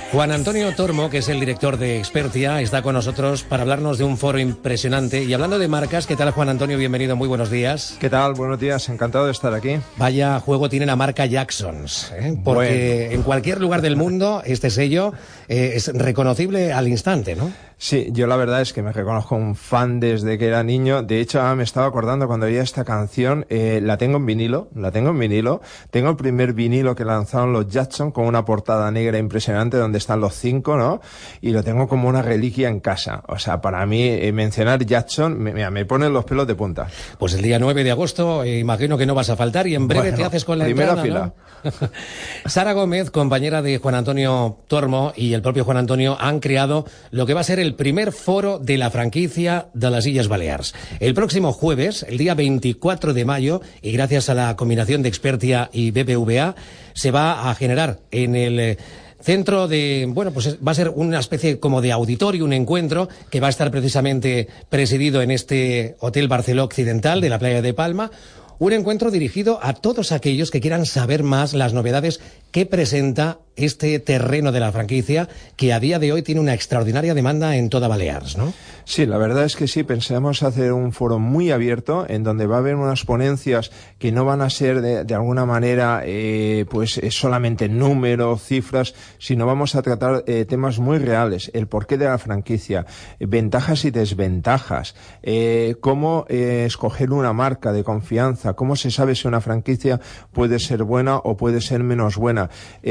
Juan Antonio Tormo, que es el director de Expertia, está con nosotros para hablarnos de un foro impresionante. Y hablando de marcas, ¿qué tal, Juan Antonio? Bienvenido, muy buenos días. ¿Qué tal? Buenos días, encantado de estar aquí. Vaya juego tiene la marca Jacksons, porque en cualquier lugar del mundo este sello es reconocible al instante, ¿no? Sí, yo la verdad es que me reconozco un fan desde que era niño. De hecho, me estaba acordando cuando oía esta canción, la tengo en vinilo. Tengo el primer vinilo que lanzaron los Jackson con una portada negra impresionante donde están los 5, ¿no? Y lo tengo como una reliquia en casa. O sea, para mí mencionar Jackson me ponen los pelos de punta. Pues el día 9 de agosto imagino que no vas a faltar y en breve te haces con la primera entrada, fila, ¿no? Sara Gómez, compañera de Juan Antonio Tormo, y el propio Juan Antonio han creado lo que va a ser el primer foro de la franquicia de las Illes Balears. El próximo jueves, el día 24 de mayo, y gracias a la combinación de Expertia y BBVA, se va a generar en el centro de, pues va a ser una especie como de auditorio, un encuentro que va a estar precisamente presidido en este Hotel Barceló Occidental de la playa de Palma. Un encuentro dirigido a todos aquellos que quieran saber más las novedades que presenta este terreno de la franquicia, que a día de hoy tiene una extraordinaria demanda en toda Baleares, ¿no? Sí, la verdad es que sí, pensamos hacer un foro muy abierto en donde va a haber unas ponencias que no van a ser de alguna manera solamente números, cifras, sino vamos a tratar temas muy reales, el porqué de la franquicia, ventajas y desventajas, cómo escoger una marca de confianza, cómo se sabe si una franquicia puede ser buena o puede ser menos buena,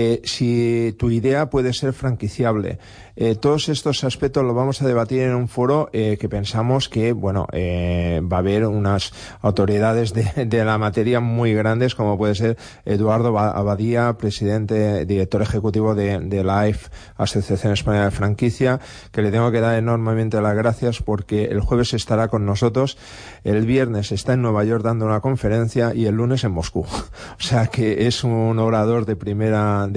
si tu idea puede ser franquiciable. Todos estos aspectos los vamos a debatir en un foro que pensamos que, va a haber unas autoridades de la materia muy grandes, como puede ser Eduardo Abadía, director ejecutivo de la AIF, Asociación Española de Franquicia, que le tengo que dar enormemente las gracias porque el jueves estará con nosotros, el viernes está en Nueva York dando una conferencia y el lunes en Moscú. O sea que es un orador de primera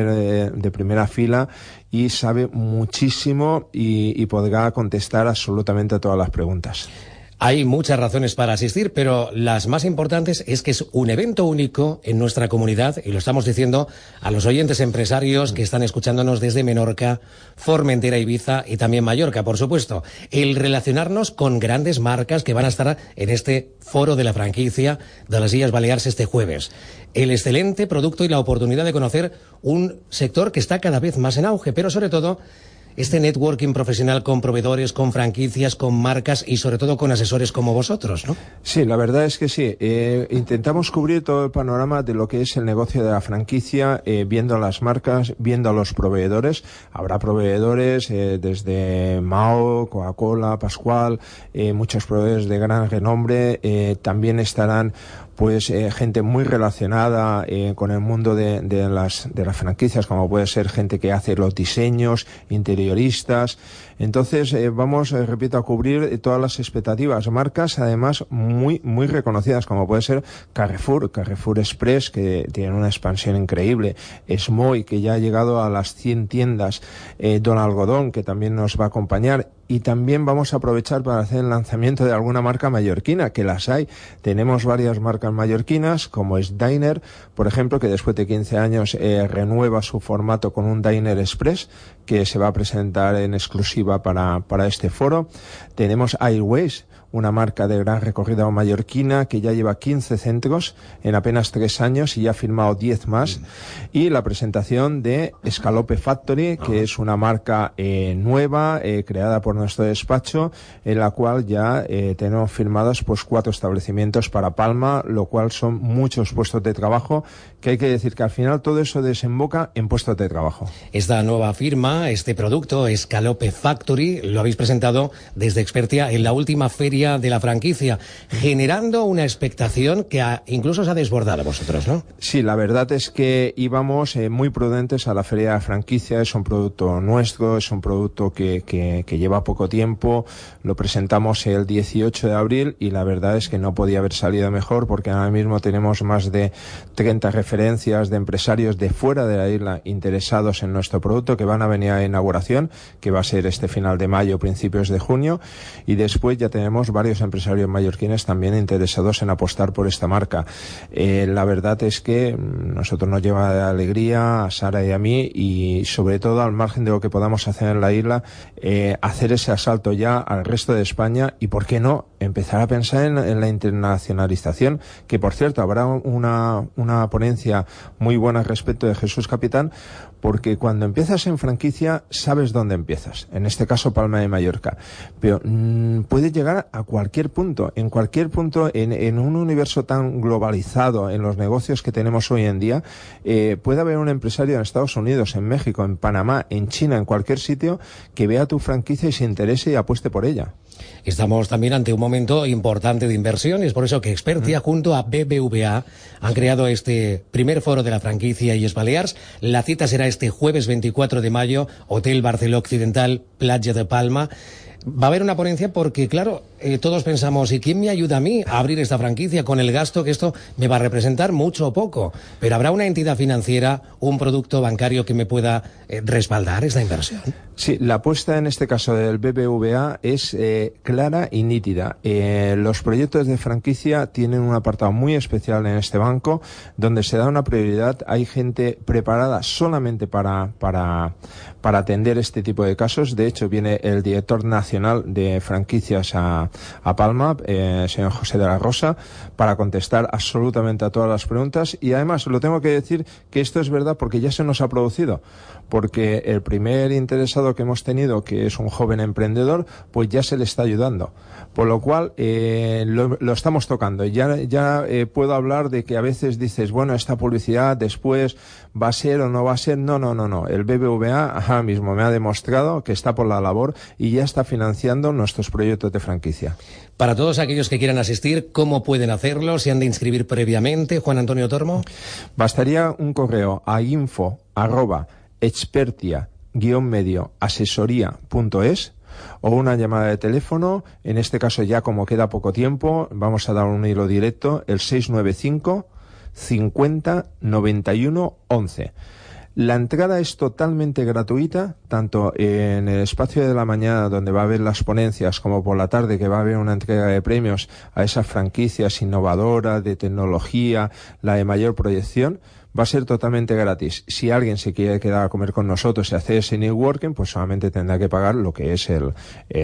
fila y sabe muchísimo y podrá contestar absolutamente a todas las preguntas. Hay muchas razones para asistir, pero las más importantes es que es un evento único en nuestra comunidad, y lo estamos diciendo a los oyentes empresarios que están escuchándonos desde Menorca, Formentera, Ibiza y también Mallorca, por supuesto. El relacionarnos con grandes marcas que van a estar en este foro de la franquicia de las Illes Balears este jueves. El excelente producto y la oportunidad de conocer un sector que está cada vez más en auge, pero sobre todo este networking profesional con proveedores, con franquicias, con marcas y sobre todo con asesores como vosotros, ¿no? Sí, la verdad es que sí. Intentamos cubrir todo el panorama de lo que es el negocio de la franquicia, viendo las marcas, viendo a los proveedores. Habrá proveedores desde Mao, Coca-Cola, Pascual, muchos proveedores de gran renombre. También estarán gente muy relacionada con el mundo de las franquicias, como puede ser gente que hace los diseños, interioristas. Entonces repito, a cubrir todas las expectativas. Marcas además muy muy reconocidas, como puede ser Carrefour Express, que tiene una expansión increíble, Smoy, que ya ha llegado a las 100 tiendas, Don Algodón, que también nos va a acompañar. Y también vamos a aprovechar para hacer el lanzamiento de alguna marca mallorquina, que las hay. Tenemos varias marcas mallorquinas, como es Diner, por ejemplo, que después de 15 años renueva su formato con un Diner Express, que se va a presentar en exclusiva para este foro. Tenemos Airways, una marca de gran recorrido mallorquina que ya lleva 15 centros en apenas 3 años y ya ha firmado 10 más. Y la presentación de Escalope Factory, que es una marca nueva, creada por nuestro despacho, en la cual ya tenemos firmados 4 establecimientos para Palma, lo cual son muchos puestos de trabajo, que hay que decir que al final todo eso desemboca en puestos de trabajo. Esta nueva firma, este producto, Escalope Factory, lo habéis presentado desde Expertia en la última feria de la franquicia, generando una expectación que incluso os ha desbordado a vosotros, ¿no? Sí, la verdad es que íbamos muy prudentes a la feria de la franquicia. Es un producto nuestro, es un producto que lleva poco tiempo. Lo presentamos el 18 de abril y la verdad es que no podía haber salido mejor, porque ahora mismo tenemos más de 30 referencias de empresarios de fuera de la isla interesados en nuestro producto, que van a venir a la inauguración, que va a ser este final de mayo, principios de junio, y después ya tenemos tenemos varios empresarios mallorquines también interesados en apostar por esta marca. La verdad es que nosotros nos lleva de alegría a Sara y a mí, y sobre todo al margen de lo que podamos hacer en la isla, hacer ese asalto ya al resto de España y, ¿por qué no?, empezar a pensar en la internacionalización, que por cierto habrá una ponencia muy buena respecto de Jesús Capitán, porque cuando empiezas en franquicia sabes dónde empiezas, en este caso Palma de Mallorca, pero puedes llegar a cualquier punto, en un universo tan globalizado en los negocios que tenemos hoy en día. Puede haber un empresario en Estados Unidos, en México, en Panamá, en China, en cualquier sitio, que vea tu franquicia y se interese y apueste por ella. Estamos también ante un momento importante de inversión, y es por eso que Expertia junto a BBVA han creado este primer foro de la franquicia Illes Balears. La cita será este jueves 24 de mayo, Hotel Barceló Occidental, Platja de Palma. Va a haber una ponencia porque, claro, todos pensamos, ¿y quién me ayuda a mí a abrir esta franquicia con el gasto que esto me va a representar, mucho o poco? Pero habrá una entidad financiera, un producto bancario que me pueda respaldar esta inversión. Sí, la apuesta en este caso del BBVA es clara y nítida. Los proyectos de franquicia tienen un apartado muy especial en este banco, donde se da una prioridad. Hay gente preparada solamente para atender este tipo de casos. De hecho, viene el director nacional de franquicias a Palma, señor José de la Rosa, para contestar absolutamente a todas las preguntas. Y además, lo tengo que decir que esto es verdad porque ya se nos ha producido. Porque el primer interesado que hemos tenido, que es un joven emprendedor, pues ya se le está ayudando. Por lo cual, lo estamos tocando. Ya puedo hablar de que a veces dices, bueno, esta publicidad después va a ser o no va a ser. No. El BBVA ahora mismo me ha demostrado que está por la labor y ya está financiando nuestros proyectos de franquicia. Para todos aquellos que quieran asistir, ¿cómo pueden hacerlo? ¿Se han de inscribir previamente, Juan Antonio Tormo? Bastaría un correo a info@expertia-asesoría.es o una llamada de teléfono. En este caso, ya como queda poco tiempo, vamos a dar un hilo directo, el 695 50 91 11. La entrada es totalmente gratuita, tanto en el espacio de la mañana, donde va a haber las ponencias, como por la tarde, que va a haber una entrega de premios a esas franquicias innovadoras, de tecnología, la de mayor proyección. Va a ser totalmente gratis. Si alguien se quiere quedar a comer con nosotros y hacer ese networking, pues solamente tendrá que pagar lo que es el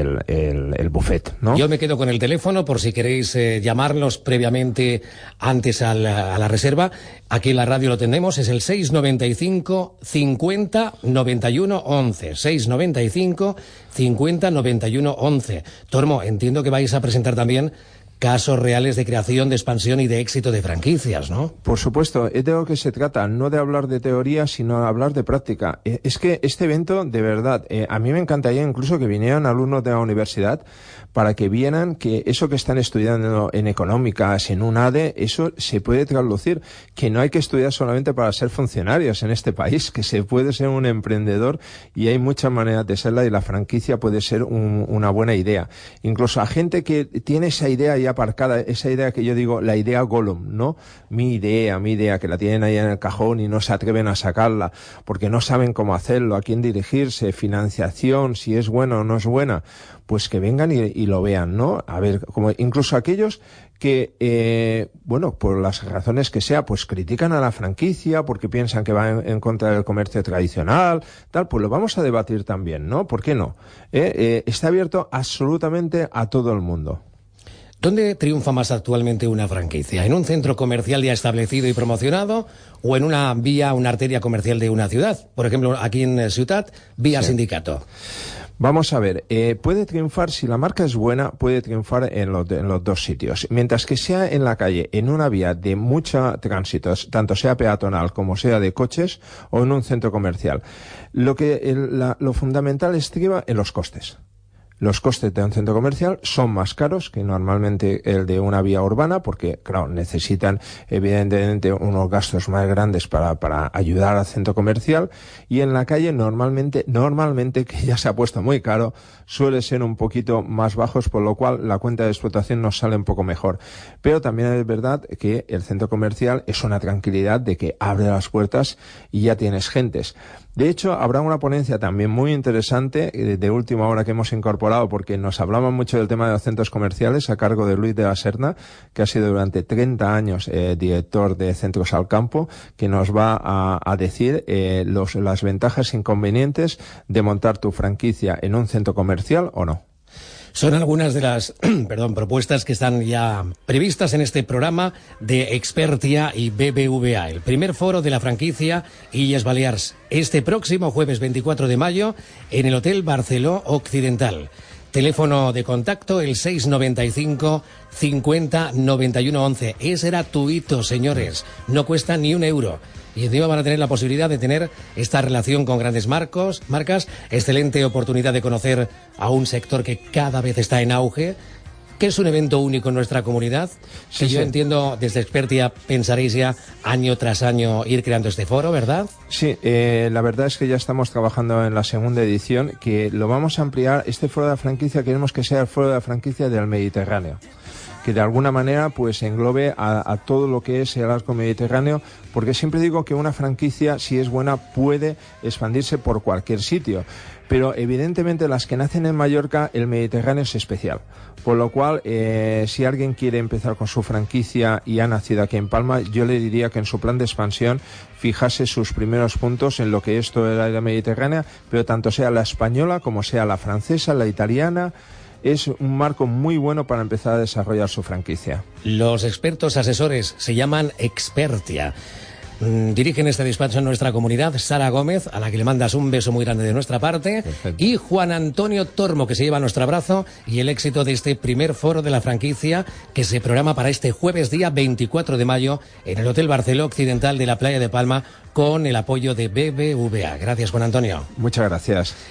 buffet, ¿no? Yo me quedo con el teléfono por si queréis llamarnos previamente antes a la reserva. Aquí en la radio lo tenemos, es el 695 50 91 11. 695 50 91 11. Tormo, entiendo que vais a presentar también casos reales de creación, de expansión y de éxito de franquicias, ¿no? Por supuesto, es de lo que se trata, no de hablar de teoría, sino de hablar de práctica. Es que este evento, de verdad, a mí me encantaría incluso que vinieran alumnos de la universidad para que vieran que eso que están estudiando en económicas, en un ADE, eso se puede traducir, que no hay que estudiar solamente para ser funcionarios en este país, que se puede ser un emprendedor y hay muchas maneras de serla, y la franquicia puede ser una buena idea. Incluso a gente que tiene esa idea ya aparcada, esa idea que yo digo, la idea Gollum, ¿no? Mi idea, que la tienen ahí en el cajón y no se atreven a sacarla, porque no saben cómo hacerlo, a quién dirigirse, financiación, si es buena o no es buena, pues que vengan y lo vean, ¿no? A ver, como incluso aquellos que, por las razones que sea, pues critican a la franquicia porque piensan que va en contra del comercio tradicional, tal, pues lo vamos a debatir también, ¿no? ¿Por qué no? Está abierto absolutamente a todo el mundo. ¿Dónde triunfa más actualmente una franquicia? ¿En un centro comercial ya establecido y promocionado o en una vía, una arteria comercial de una ciudad? Por ejemplo, aquí en Ciutat, vía Sí. Sindicato. Vamos a ver, puede triunfar, si la marca es buena, puede triunfar en los dos sitios. Mientras que sea en la calle, en una vía de mucho tránsito, tanto sea peatonal como sea de coches, o en un centro comercial. Lo fundamental estriba en los costes. Los costes de un centro comercial son más caros que normalmente el de una vía urbana, porque, claro, necesitan evidentemente unos gastos más grandes para ayudar al centro comercial, y en la calle normalmente, que ya se ha puesto muy caro, suele ser un poquito más bajos, por lo cual la cuenta de explotación nos sale un poco mejor. Pero también es verdad que el centro comercial es una tranquilidad de que abre las puertas y ya tienes gentes. De hecho, habrá una ponencia también muy interesante de última hora que hemos incorporado, porque nos hablaban mucho del tema de los centros comerciales a cargo de Luis de la Serna, que ha sido durante 30 años director de Centros al Campo, que nos va a decir las ventajas e inconvenientes de montar tu franquicia en un centro comercial o no. Son algunas de las propuestas que están ya previstas en este programa de Expertia y BBVA, el primer foro de la franquicia Illes Balears, este próximo jueves 24 de mayo en el Hotel Barceló Occidental. Teléfono de contacto el 695 50 91 11. Es gratuito, señores, no cuesta ni €1. Y encima van a tener la posibilidad de tener esta relación con grandes marcas, excelente oportunidad de conocer a un sector que cada vez está en auge, que es un evento único en nuestra comunidad, que yo entiendo desde Expertia pensaréis ya año tras año ir creando este foro, ¿verdad? Sí, la verdad es que ya estamos trabajando en la segunda edición, que lo vamos a ampliar. Este foro de la franquicia queremos que sea el foro de la franquicia del Mediterráneo, que de alguna manera pues englobe a todo lo que es el arco mediterráneo, porque siempre digo que una franquicia, si es buena, puede expandirse por cualquier sitio, pero evidentemente las que nacen en Mallorca, el Mediterráneo es especial, por lo cual si alguien quiere empezar con su franquicia y ha nacido aquí en Palma, yo le diría que en su plan de expansión fijase sus primeros puntos en lo que es toda la área mediterránea, pero tanto sea la española como sea la francesa, la italiana. Es un marco muy bueno para empezar a desarrollar su franquicia. Los expertos asesores se llaman Expertia. Dirigen este despacho en nuestra comunidad Sara Gómez, a la que le mandas un beso muy grande de nuestra parte. Perfecto. Y Juan Antonio Tormo, que se lleva nuestro abrazo y el éxito de este primer foro de la franquicia que se programa para este jueves día 24 de mayo en el Hotel Barceló Occidental de la Playa de Palma con el apoyo de BBVA. Gracias, Juan Antonio. Muchas gracias.